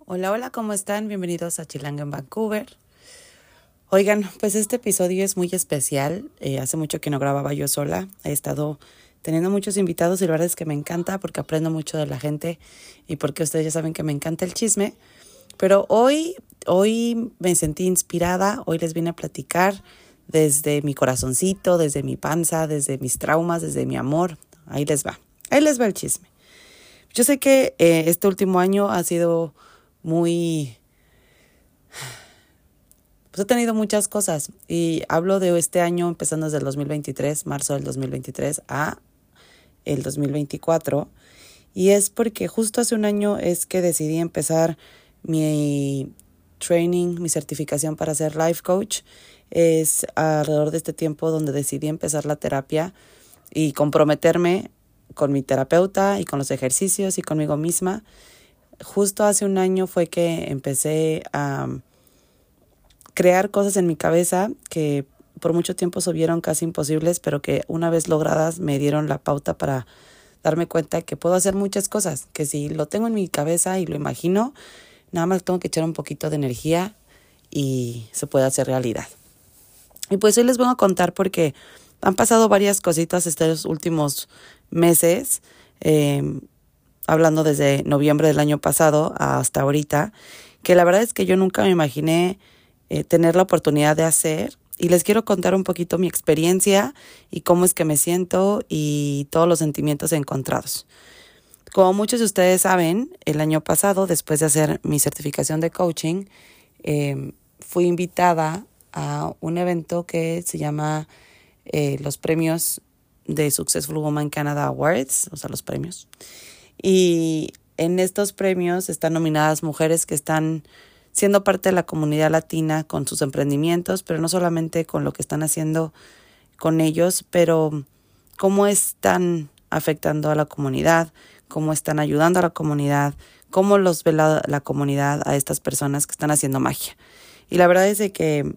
Hola, hola, ¿cómo están? Bienvenidos a Chilanga en Vancouver. Oigan, pues este episodio es muy especial. Hace mucho que no grababa yo sola. He estado teniendo muchos invitados y la verdad es que me encanta porque aprendo mucho de la gente y porque ustedes ya saben que me encanta el chisme. Pero hoy me sentí inspirada. Hoy les vine a platicar desde mi corazoncito, desde mi panza, desde mis traumas, desde mi amor. Ahí les va. Ahí les va el chisme. Yo sé que este último año ha sido muy... Pues he tenido muchas cosas y hablo de este año empezando desde el 2023, marzo del 2023 a el 2024. Y es porque justo hace un año es que decidí empezar mi training, mi certificación para ser life coach. Es alrededor de este tiempo donde decidí empezar la terapia y comprometerme con mi terapeuta y con los ejercicios y conmigo misma. Justo hace un año fue que empecé a crear cosas en mi cabeza que por mucho tiempo se vieron casi imposibles, pero que una vez logradas me dieron la pauta para darme cuenta que puedo hacer muchas cosas, que si lo tengo en mi cabeza y lo imagino, nada más tengo que echar un poquito de energía y se puede hacer realidad. Y pues hoy les voy a contar porque han pasado varias cositas estos últimos meses, hablando desde noviembre del año pasado hasta ahorita, que la verdad es que yo nunca me imaginé tener la oportunidad de hacer. Y les quiero contar un poquito mi experiencia y cómo es que me siento y todos los sentimientos encontrados. Como muchos de ustedes saben, el año pasado, después de hacer mi certificación de coaching, fui invitada a un evento que se llama los premios de Successful Woman Canada Awards, o sea, los premios. Y en estos premios están nominadas mujeres que están siendo parte de la comunidad latina con sus emprendimientos, pero no solamente con lo que están haciendo con ellos, pero cómo están afectando a la comunidad, cómo están ayudando a la comunidad, cómo los ve la comunidad a estas personas que están haciendo magia. Y la verdad es de que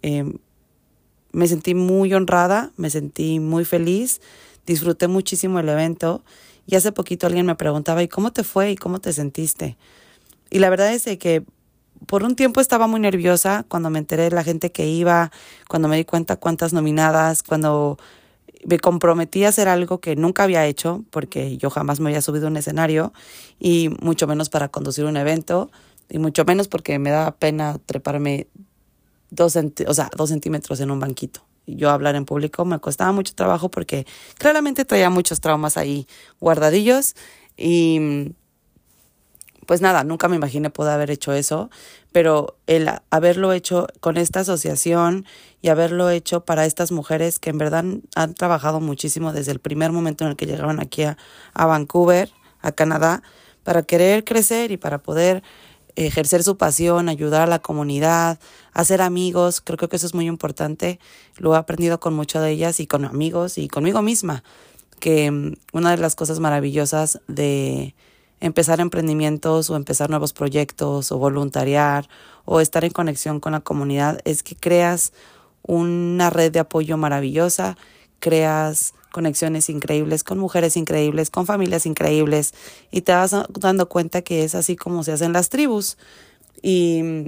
me sentí muy honrada, me sentí muy feliz, disfruté muchísimo el evento y hace poquito alguien me preguntaba, ¿y cómo te fue? ¿Y cómo te sentiste? Y la verdad es de que por un tiempo estaba muy nerviosa cuando me enteré de la gente que iba, cuando me di cuenta cuántas nominadas, cuando me comprometí a hacer algo que nunca había hecho, porque yo jamás me había subido a un escenario, y mucho menos para conducir un evento, y mucho menos porque me daba pena treparme 2 centímetros en un banquito. Yo hablar en público me costaba mucho trabajo porque claramente traía muchos traumas ahí guardadillos y pues nada, nunca me imaginé poder haber hecho eso, pero el haberlo hecho con esta asociación y haberlo hecho para estas mujeres que en verdad han trabajado muchísimo desde el primer momento en el que llegaron aquí a Vancouver, a Canadá, para querer crecer y para poder ejercer su pasión, ayudar a la comunidad, hacer amigos. Creo que eso es muy importante. Lo he aprendido con muchas de ellas y con amigos y conmigo misma, que una de las cosas maravillosas de empezar emprendimientos o empezar nuevos proyectos o voluntariar o estar en conexión con la comunidad es que creas una red de apoyo maravillosa, creas conexiones increíbles con mujeres increíbles, con familias increíbles y te vas dando cuenta que es así como se hacen las tribus. Y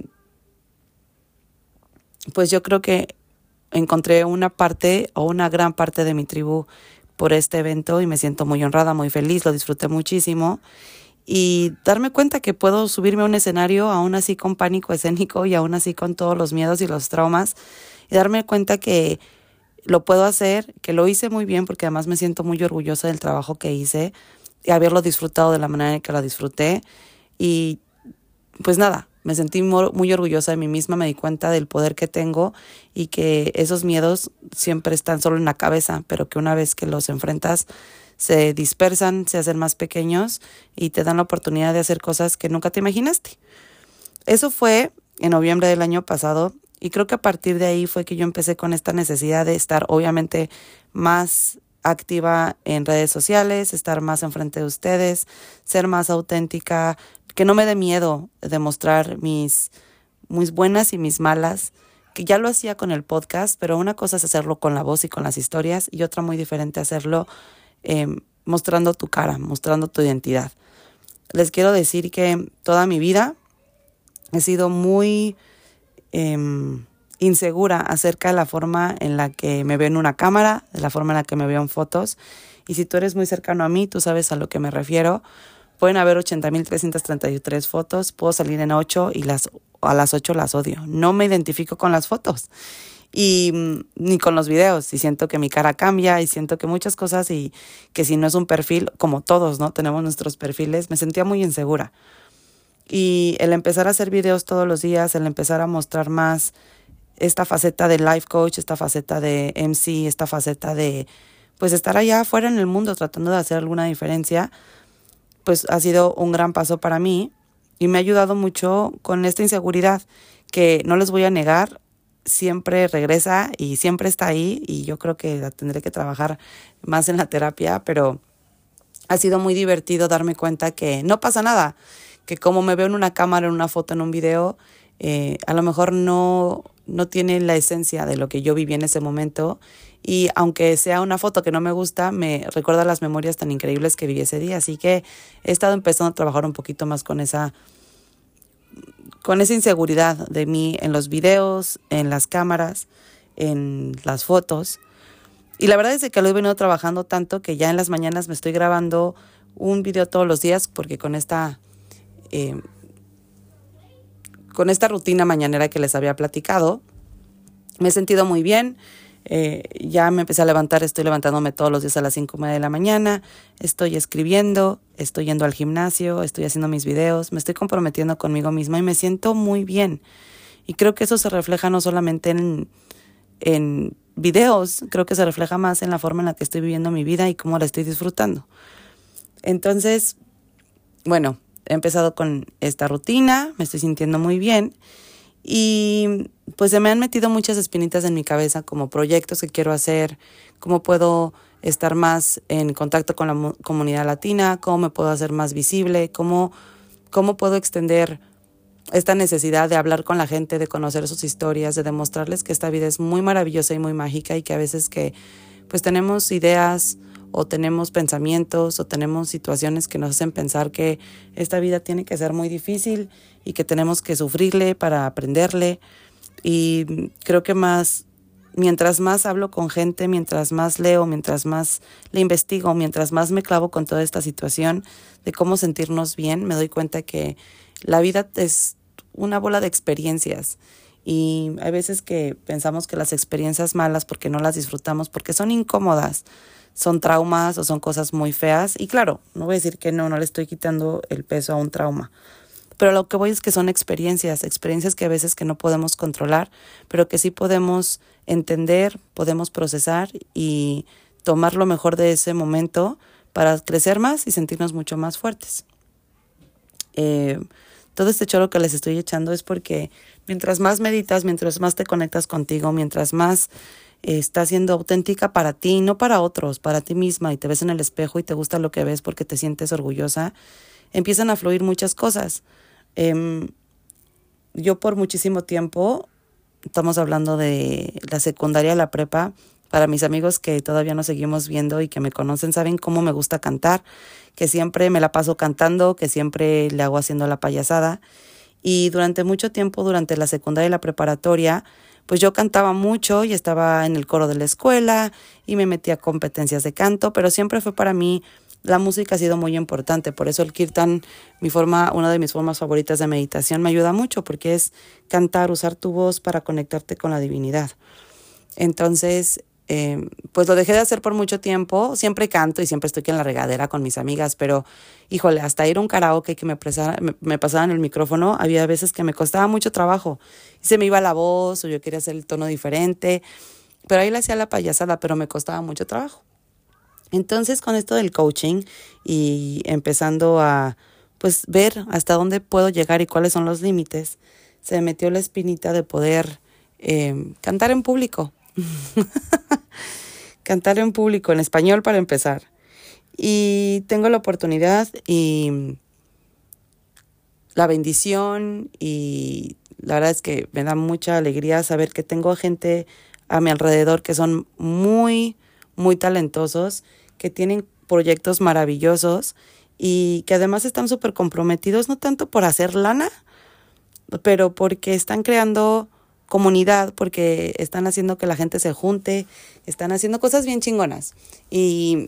pues yo creo que encontré una parte o una gran parte de mi tribu por este evento y me siento muy honrada, muy feliz, lo disfruté muchísimo. Y darme cuenta que puedo subirme a un escenario aún así con pánico escénico y aún así con todos los miedos y los traumas y darme cuenta que lo puedo hacer, que lo hice muy bien porque además me siento muy orgullosa del trabajo que hice y haberlo disfrutado de la manera en que lo disfruté y pues nada, me sentí muy orgullosa de mí misma, me di cuenta del poder que tengo y que esos miedos siempre están solo en la cabeza, pero que una vez que los enfrentas se dispersan, se hacen más pequeños y te dan la oportunidad de hacer cosas que nunca te imaginaste. Eso fue en noviembre del año pasado y creo que a partir de ahí fue que yo empecé con esta necesidad de estar obviamente más activa en redes sociales, estar más enfrente de ustedes, ser más auténtica, que no me dé miedo demostrar mis buenas y mis malas, que ya lo hacía con el podcast, pero una cosa es hacerlo con la voz y con las historias y otra muy diferente hacerlo mostrando tu cara, mostrando tu identidad. Les quiero decir que toda mi vida he sido muy insegura acerca de la forma en la que me veo en una cámara, de la forma en la que me veo en fotos. Y si tú eres muy cercano a mí, tú sabes a lo que me refiero. Pueden haber 80,333 fotos, puedo salir en 8 y a las 8 las odio. No me identifico con las fotos y ni con los videos, y siento que mi cara cambia y siento que muchas cosas, y que si no es un perfil, como todos, ¿no? Tenemos nuestros perfiles, me sentía muy insegura. Y el empezar a hacer videos todos los días, el empezar a mostrar más esta faceta de life coach, esta faceta de MC, esta faceta de pues estar allá afuera en el mundo tratando de hacer alguna diferencia, pues ha sido un gran paso para mí y me ha ayudado mucho con esta inseguridad que no les voy a negar, siempre regresa y siempre está ahí, y yo creo que la tendré que trabajar más en la terapia, pero ha sido muy divertido darme cuenta que no pasa nada, que como me veo en una cámara, en una foto, en un video, a lo mejor no tiene la esencia de lo que yo viví en ese momento, y aunque sea una foto que no me gusta, me recuerda las memorias tan increíbles que viví ese día. Así que he estado empezando a trabajar un poquito más con esa inseguridad de mí en los videos, en las cámaras, en las fotos. Y la verdad es que lo he venido trabajando tanto que ya en las mañanas me estoy grabando un video todos los días, porque con esta rutina mañanera que les había platicado, me he sentido muy bien. Ya me empecé a levantar, estoy levantándome todos los días a las 5:30 de la mañana, estoy escribiendo, estoy yendo al gimnasio, estoy haciendo mis videos, me estoy comprometiendo conmigo misma y me siento muy bien. Y creo que eso se refleja no solamente en videos, creo que se refleja más en la forma en la que estoy viviendo mi vida y cómo la estoy disfrutando. Entonces, bueno, he empezado con esta rutina, me estoy sintiendo muy bien. Y pues se me han metido muchas espinitas en mi cabeza, como proyectos que quiero hacer, cómo puedo estar más en contacto con la comunidad latina, cómo me puedo hacer más visible, cómo puedo extender esta necesidad de hablar con la gente, de conocer sus historias, de demostrarles que esta vida es muy maravillosa y muy mágica, y que a veces que pues tenemos ideas o tenemos pensamientos o tenemos situaciones que nos hacen pensar que esta vida tiene que ser muy difícil y que tenemos que sufrirle para aprenderle. Y creo que mientras más hablo con gente, mientras más leo, mientras más le investigo, mientras más me clavo con toda esta situación de cómo sentirnos bien, me doy cuenta que la vida es una bola de experiencias. Y hay veces que pensamos que las experiencias malas, porque no las disfrutamos, porque son incómodas, son traumas o son cosas muy feas. Y claro, no voy a decir que no le estoy quitando el peso a un trauma. Pero lo que voy es que son experiencias que a veces que no podemos controlar, pero que sí podemos entender, podemos procesar y tomar lo mejor de ese momento para crecer más y sentirnos mucho más fuertes. Todo este choro que les estoy echando es porque mientras más meditas, mientras más te conectas contigo, mientras más estás siendo auténtica para ti, no para otros, para ti misma, y te ves en el espejo y te gusta lo que ves porque te sientes orgullosa, empiezan a fluir muchas cosas. Yo por muchísimo tiempo, estamos hablando de la secundaria, la prepa, para mis amigos que todavía nos seguimos viendo y que me conocen, saben cómo me gusta cantar, que siempre me la paso cantando, que siempre le hago haciendo la payasada. Y durante mucho tiempo, durante la secundaria y la preparatoria, pues yo cantaba mucho y estaba en el coro de la escuela y me metía a competencias de canto, pero siempre fue para mí, la música ha sido muy importante. Por eso el kirtan, una de mis formas favoritas de meditación, me ayuda mucho, porque es cantar, usar tu voz para conectarte con la divinidad. Entonces, pues lo dejé de hacer por mucho tiempo. Siempre canto y siempre estoy en la regadera con mis amigas, pero híjole, hasta ir a un karaoke que me pasaran el micrófono, había veces que me costaba mucho trabajo y se me iba la voz o yo quería hacer el tono diferente, pero ahí le hacía la payasada, pero me costaba mucho trabajo. Entonces, con esto del coaching y empezando a pues ver hasta dónde puedo llegar y cuáles son los límites, se me metió la espinita de poder cantar en público. Cantar en público, en español para empezar. Y tengo la oportunidad y la bendición, y la verdad es que me da mucha alegría saber que tengo gente a mi alrededor que son muy, muy talentosos, que tienen proyectos maravillosos y que además están súper comprometidos, no tanto por hacer lana, pero porque están creando comunidad, porque están haciendo que la gente se junte, están haciendo cosas bien chingonas. Y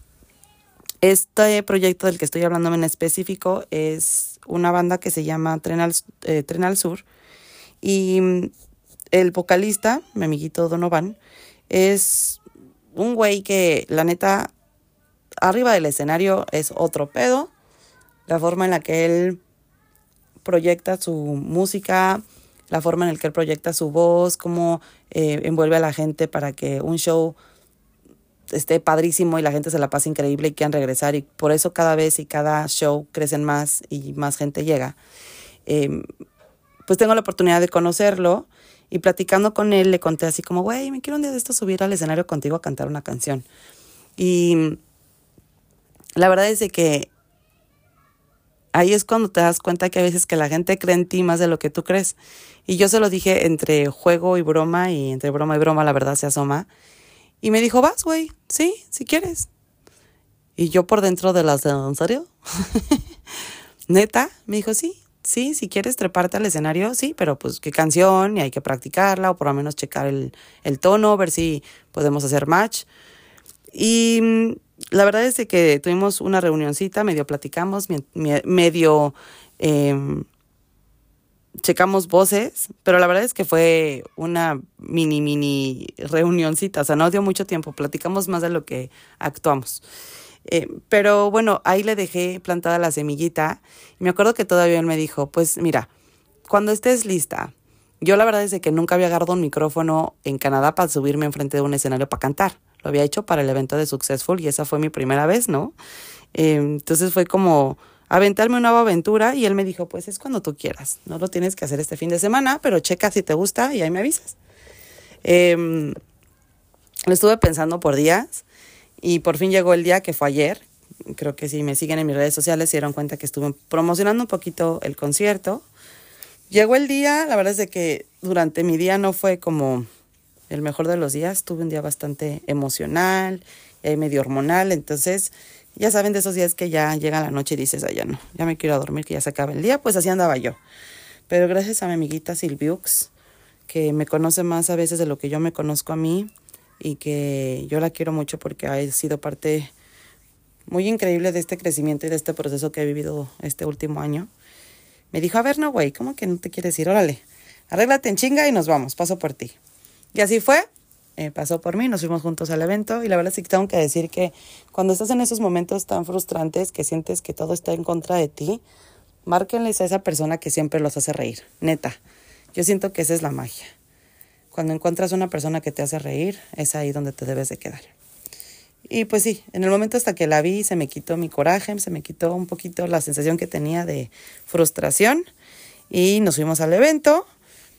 este proyecto del que estoy hablando en específico es una banda que se llama Tren al Sur. Y el vocalista, mi amiguito Donovan, es un güey que la neta, arriba del escenario es otro pedo. La forma en la que él proyecta su música, la forma en la que él proyecta su voz, cómo envuelve a la gente para que un show esté padrísimo y la gente se la pase increíble y quieran regresar. Y por eso cada vez y cada show crecen más y más gente llega. Pues tengo la oportunidad de conocerlo y platicando con él le conté así como, güey, me quiero un día de esto subir al escenario contigo a cantar una canción. Y la verdad es de que ahí es cuando te das cuenta que a veces que la gente cree en ti más de lo que tú crees. Y yo se lo dije entre juego y broma, y entre broma y broma la verdad se asoma. Y me dijo, vas, güey, sí, si quieres. Y yo por dentro de las de, ¿en serio? Neta, me dijo, sí, si quieres treparte al escenario, sí, pero pues qué canción, y hay que practicarla, o por lo menos checar el tono, ver si podemos hacer match. Y la verdad es de que tuvimos una reunioncita, medio platicamos, medio checamos voces, pero la verdad es que fue una mini reunioncita, o sea, no dio mucho tiempo, platicamos más de lo que actuamos. Pero bueno, ahí le dejé plantada la semillita. Y me acuerdo que todavía él me dijo, pues mira, cuando estés lista. Yo la verdad es de que nunca había agarrado un micrófono en Canadá para subirme enfrente de un escenario para cantar. Lo había hecho para el evento de Successful y esa fue mi primera vez, ¿no? Entonces fue como aventarme una nueva aventura y él me dijo, pues es cuando tú quieras. No lo tienes que hacer este fin de semana, pero checa si te gusta y ahí me avisas. Lo estuve pensando por días y por fin llegó el día, que fue ayer. Creo que si me siguen en mis redes sociales se dieron cuenta que estuve promocionando un poquito el concierto. Llegó el día, la verdad es de que durante mi día no fue como el mejor de los días. Tuve un día bastante emocional, medio hormonal, entonces ya saben de esos días que ya llega la noche y dices, ya no, ya me quiero a dormir, que ya se acaba el día, pues así andaba yo. Pero gracias a mi amiguita Silviux, que me conoce más a veces de lo que yo me conozco a mí, y que yo la quiero mucho porque ha sido parte muy increíble de este crecimiento y de este proceso que he vivido este último año. Me dijo, a ver, no, güey, ¿cómo que no te quieres ir? Órale, arréglate en chinga y nos vamos, paso por ti. Y así fue, pasó por mí, nos fuimos juntos al evento y la verdad sí que tengo que decir que cuando estás en esos momentos tan frustrantes que sientes que todo está en contra de ti, márquenles a esa persona que siempre los hace reír, neta. Yo siento que esa es la magia. Cuando encuentras una persona que te hace reír, es ahí donde te debes de quedar. Y pues sí, en el momento hasta que la vi se me quitó mi coraje, se me quitó un poquito la sensación que tenía de frustración y nos fuimos al evento.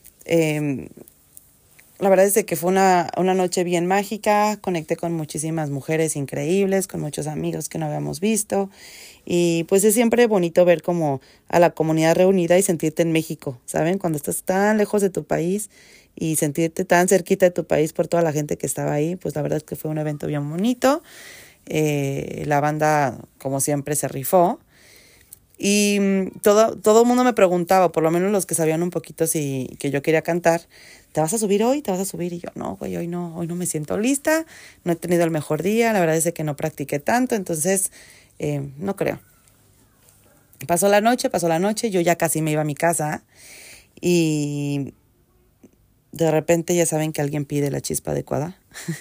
La verdad es de que fue una noche bien mágica, conecté con muchísimas mujeres increíbles, con muchos amigos que no habíamos visto y pues es siempre bonito ver como a la comunidad reunida y sentirte en México, ¿saben? Cuando estás tan lejos de tu país y sentirte tan cerquita de tu país por toda la gente que estaba ahí, pues la verdad es que fue un evento bien bonito. La banda, como siempre, se rifó. Y todo el mundo me preguntaba, por lo menos los que sabían un poquito que yo quería cantar, ¿te vas a subir hoy? ¿Te vas a subir? Y yo, no, güey, hoy no me siento lista, no he tenido el mejor día, la verdad es que no practiqué tanto, entonces no creo. Pasó la noche, yo ya casi me iba a mi casa y de repente ya saben que alguien pide la chispa adecuada.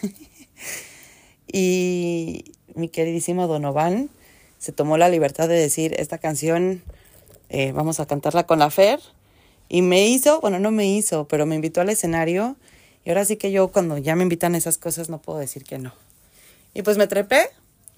Y mi queridísimo Donovan se tomó la libertad de decir, esta canción vamos a cantarla con la Fer. Y me pero me invitó al escenario. Y ahora sí que yo cuando ya me invitan a esas cosas no puedo decir que no. Y pues me trepé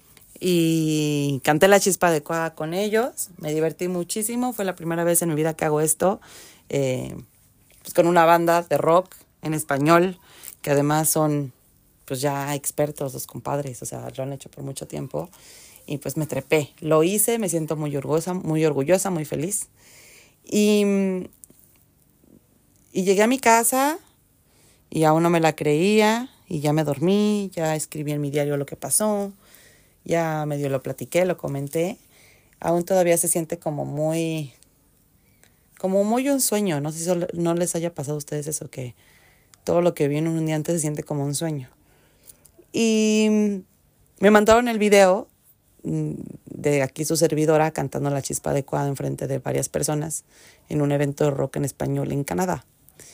y canté la chispa adecuada con ellos. Me divertí muchísimo. Fue la primera vez en mi vida que hago esto. Pues con una banda de rock en español, que además son pues ya expertos los compadres, o sea, lo han hecho por mucho tiempo. Y pues me trepé, lo hice, me siento muy orgullosa, muy feliz. Y llegué a mi casa y aún no me la creía y ya me dormí, ya escribí en mi diario lo que pasó, ya medio lo platiqué, lo comenté. Aún todavía se siente como como muy un sueño. No sé si no les haya pasado a ustedes eso, que todo lo que vi en un día antes se siente como un sueño. Y me mandaron el video de aquí su servidora cantando La Chispa Adecuada enfrente de varias personas en un evento de rock en español en Canadá.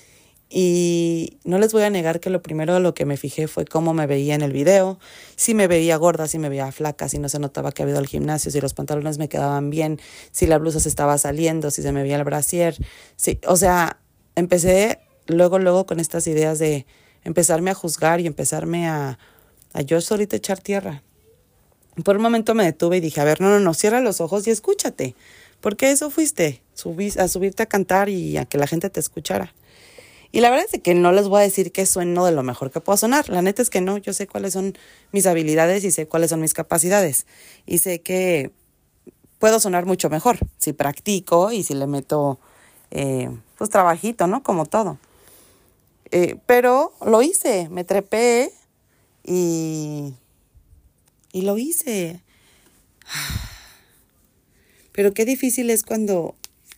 Y no les voy a negar que lo primero a lo que me fijé fue cómo me veía en el video, si me veía gorda, si me veía flaca, si no se notaba que había ido al gimnasio, si los pantalones me quedaban bien, si la blusa se estaba saliendo, si se me veía el brasier. Sí, o sea, empecé luego con estas ideas de empezarme a juzgar y empezarme a yo solita echar tierra. Por un momento me detuve y dije, a ver, no, cierra los ojos y escúchate. Porque eso fuiste, a subirte a cantar y a que la gente te escuchara. Y la verdad es que no les voy a decir que sueno de lo mejor que puedo sonar. La neta es que no, yo sé cuáles son mis habilidades y sé cuáles son mis capacidades. Y sé que puedo sonar mucho mejor si practico y si le meto, pues, trabajito, ¿no? Como todo. Pero lo hice, me trepé y lo hice. Pero qué difícil es cuando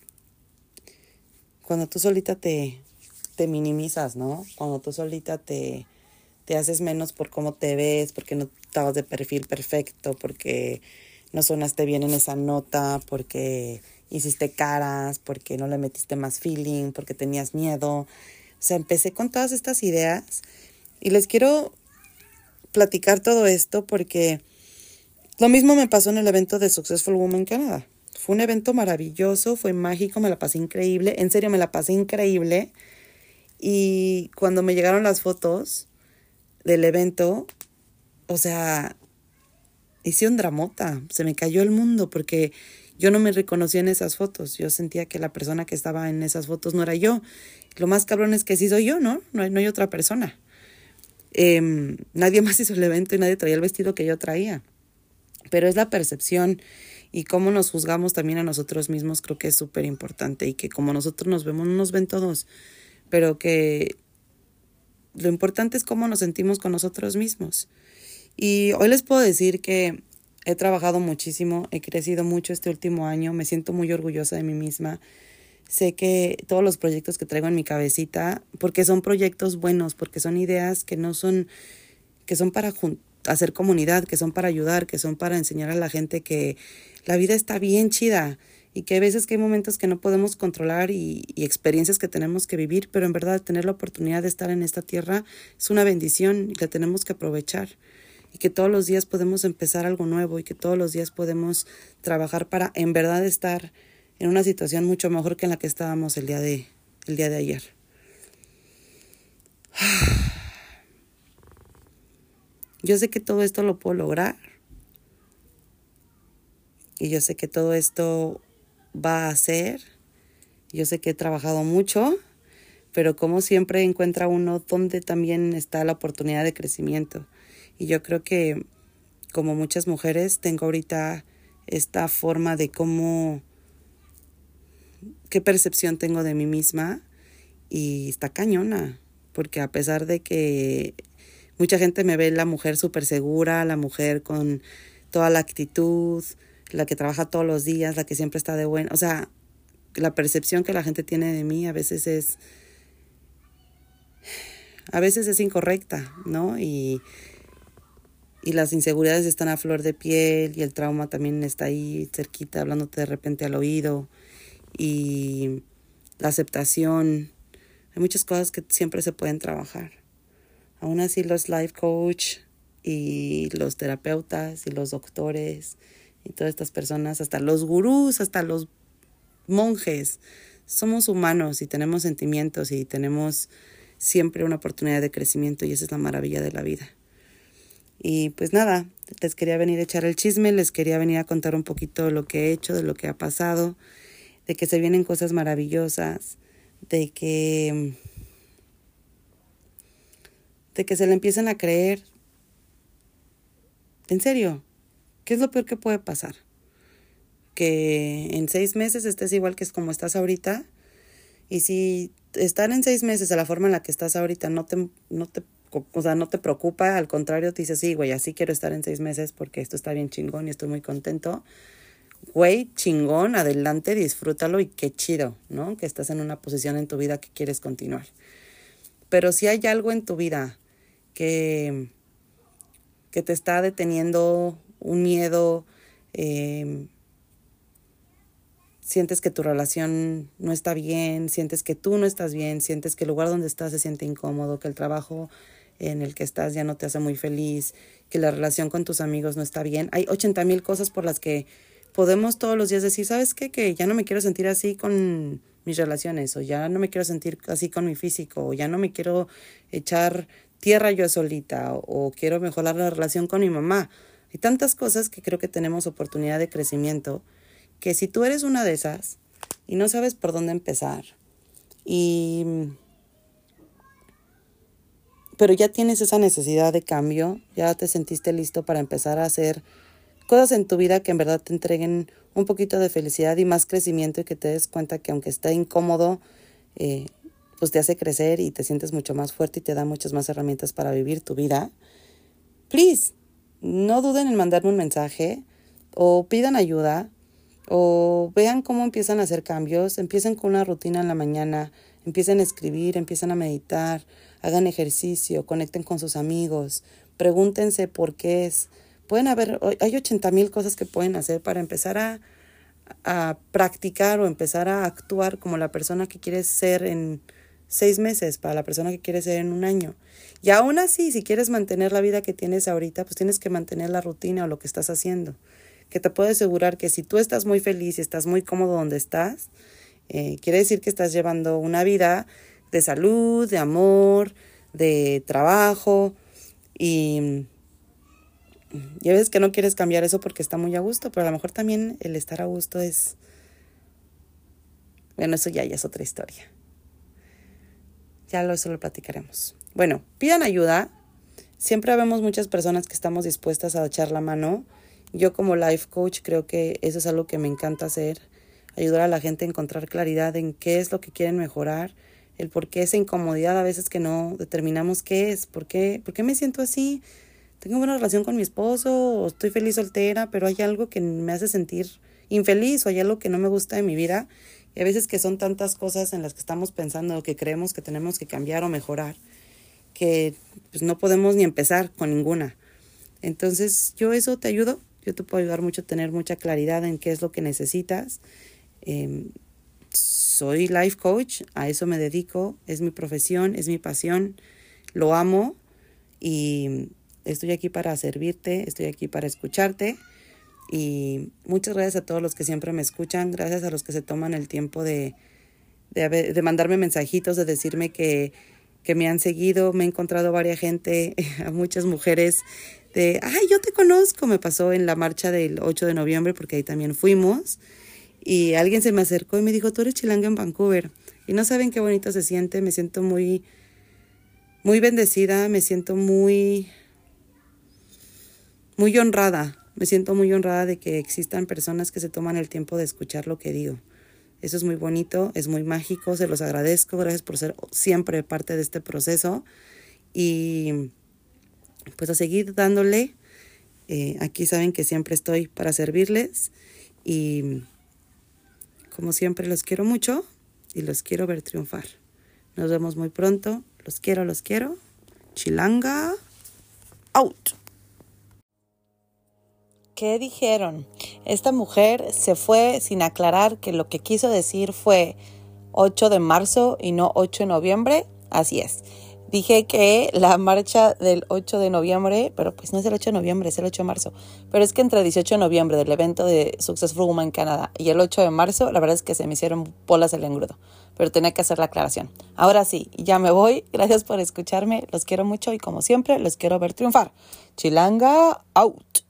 tú solita te minimizas, ¿no? Cuando tú solita te haces menos por cómo te ves, porque no estabas de perfil perfecto, porque no sonaste bien en esa nota, porque hiciste caras, porque no le metiste más feeling, porque tenías miedo. O sea, empecé con todas estas ideas y les quiero platicar todo esto porque lo mismo me pasó en el evento de Successful Woman Canada. Fue un evento maravilloso, fue mágico, me la pasé increíble. En serio, me la pasé increíble. Y cuando me llegaron las fotos del evento, o sea, hice un dramota. Se me cayó el mundo porque yo no me reconocía en esas fotos. Yo sentía que la persona que estaba en esas fotos no era yo. Lo más cabrón es que sí soy yo, ¿no? No hay otra persona. Nadie más hizo el evento y nadie traía el vestido que yo traía. Pero es la percepción y cómo nos juzgamos también a nosotros mismos, creo que es súper importante. Y que como nosotros nos vemos, no nos ven todos, pero que lo importante es cómo nos sentimos con nosotros mismos. Y hoy les puedo decir que he trabajado muchísimo, he crecido mucho este último año, me siento muy orgullosa de mí misma. Sé que todos los proyectos que traigo en mi cabecita, porque son proyectos buenos, porque son ideas que son para hacer comunidad, que son para ayudar, que son para enseñar a la gente que la vida está bien chida y que hay veces que hay momentos que no podemos controlar y experiencias que tenemos que vivir, pero en verdad tener la oportunidad de estar en esta tierra es una bendición y la tenemos que aprovechar. Y que todos los días podemos empezar algo nuevo y que todos los días podemos trabajar para en verdad estar en una situación mucho mejor que en la que estábamos el día de ayer. Yo sé que todo esto lo puedo lograr. Y yo sé que todo esto va a ser. Yo sé que he trabajado mucho, pero como siempre encuentra uno donde también está la oportunidad de crecimiento. Y yo creo que como muchas mujeres tengo ahorita esta forma de qué percepción tengo de mí misma y está cañona, porque a pesar de que mucha gente me ve la mujer súper segura, la mujer con toda la actitud, la que trabaja todos los días, la que siempre está de buena. O sea, la percepción que la gente tiene de mí a veces es incorrecta, ¿no? Y las inseguridades están a flor de piel y el trauma también está ahí cerquita, hablándote de repente al oído. Y la aceptación. Hay muchas cosas que siempre se pueden trabajar. Aún así los life coach y los terapeutas y los doctores y todas estas personas, hasta los gurús, hasta los monjes, somos humanos y tenemos sentimientos y tenemos siempre una oportunidad de crecimiento y esa es la maravilla de la vida. Y pues nada, les quería venir a echar el chisme, les quería venir a contar un poquito de lo que he hecho, de lo que ha pasado, de que se vienen cosas maravillosas, de que se le empiecen a creer. En serio, ¿qué es lo peor que puede pasar? Que en 6 meses estés igual que es como estás ahorita. Y si estar en 6 meses de la forma en la que estás ahorita no te preocupa, al contrario, te dices, sí, güey, así quiero estar en 6 meses porque esto está bien chingón y estoy muy contento. güey, chingón, adelante, disfrútalo y qué chido, ¿no? Que estás en una posición en tu vida que quieres continuar. Pero si hay algo en tu vida que te está deteniendo, un miedo, sientes que tu relación no está bien, sientes que tú no estás bien, sientes que el lugar donde estás se siente incómodo, que el trabajo en el que estás ya no te hace muy feliz, que la relación con tus amigos no está bien. Hay 80,000 cosas por las que podemos todos los días decir, ¿sabes qué? Que ya no me quiero sentir así con mis relaciones, o ya no me quiero sentir así con mi físico, o ya no me quiero echar tierra yo solita, o quiero mejorar la relación con mi mamá. Hay tantas cosas que creo que tenemos oportunidad de crecimiento, que si tú eres una de esas y no sabes por dónde empezar, pero ya tienes esa necesidad de cambio, ya te sentiste listo para empezar a hacer cosas en tu vida que en verdad te entreguen un poquito de felicidad y más crecimiento, y que te des cuenta que aunque esté incómodo, pues te hace crecer y te sientes mucho más fuerte y te da muchas más herramientas para vivir tu vida. Please, no duden en mandarme un mensaje o pidan ayuda o vean cómo empiezan a hacer cambios. Empiecen con una rutina en la mañana, empiecen a escribir, empiecen a meditar, hagan ejercicio, conecten con sus amigos, pregúntense por qué es. Hay 80,000 cosas que pueden hacer para empezar a practicar o empezar a actuar como la persona que quieres ser en 6 meses, para la persona que quieres ser en un año. Y aún así, si quieres mantener la vida que tienes ahorita, pues tienes que mantener la rutina o lo que estás haciendo. Que te puedo asegurar que si tú estás muy feliz y estás muy cómodo donde estás, quiere decir que estás llevando una vida de salud, de amor, de trabajo, y a veces que no quieres cambiar eso porque está muy a gusto, pero a lo mejor también el estar a gusto es... Bueno, eso ya es otra historia. Eso lo platicaremos. Bueno, pidan ayuda. Siempre vemos muchas personas que estamos dispuestas a echar la mano. Yo como life coach creo que eso es algo que me encanta hacer. Ayudar a la gente a encontrar claridad en qué es lo que quieren mejorar. El por qué esa incomodidad a veces que no determinamos qué es. ¿Por qué me siento así? Tengo buena relación con mi esposo o estoy feliz soltera, pero hay algo que me hace sentir infeliz o hay algo que no me gusta de mi vida. Y a veces que son tantas cosas en las que estamos pensando o que creemos que tenemos que cambiar o mejorar, que pues no podemos ni empezar con ninguna. Entonces yo te ayudo. Yo te puedo ayudar mucho a tener mucha claridad en qué es lo que necesitas. Soy life coach, a eso me dedico, es mi profesión, es mi pasión, lo amo y estoy aquí para servirte, estoy aquí para escucharte. Y muchas gracias a todos los que siempre me escuchan, gracias a los que se toman el tiempo de mandarme mensajitos, de decirme que me han seguido. Me he encontrado varias gente, a muchas mujeres yo te conozco. Me pasó en la marcha del 8 de noviembre, porque ahí también fuimos, y alguien se me acercó y me dijo, tú eres chilanga en Vancouver, y no saben qué bonito se siente. Me siento muy, muy bendecida, me siento muy, muy honrada. Me siento muy honrada de que existan personas que se toman el tiempo de escuchar lo que digo. Eso es muy bonito, es muy mágico, se los agradezco. Gracias por ser siempre parte de este proceso. Y pues a seguir dándole. Aquí saben que siempre estoy para servirles. Y como siempre los quiero mucho y los quiero ver triunfar. Nos vemos muy pronto. Los quiero, los quiero. Chilanga out. ¿Qué dijeron? Esta mujer se fue sin aclarar que lo que quiso decir fue 8 de marzo y no 8 de noviembre. Así es. Dije que la marcha del 8 de noviembre, pero pues no es el 8 de noviembre, es el 8 de marzo. Pero es que entre el 18 de noviembre del evento de Successful Woman Canada y el 8 de marzo, la verdad es que se me hicieron bolas el engrudo. Pero tenía que hacer la aclaración. Ahora sí, ya me voy. Gracias por escucharme. Los quiero mucho y como siempre, los quiero ver triunfar. Chilanga out.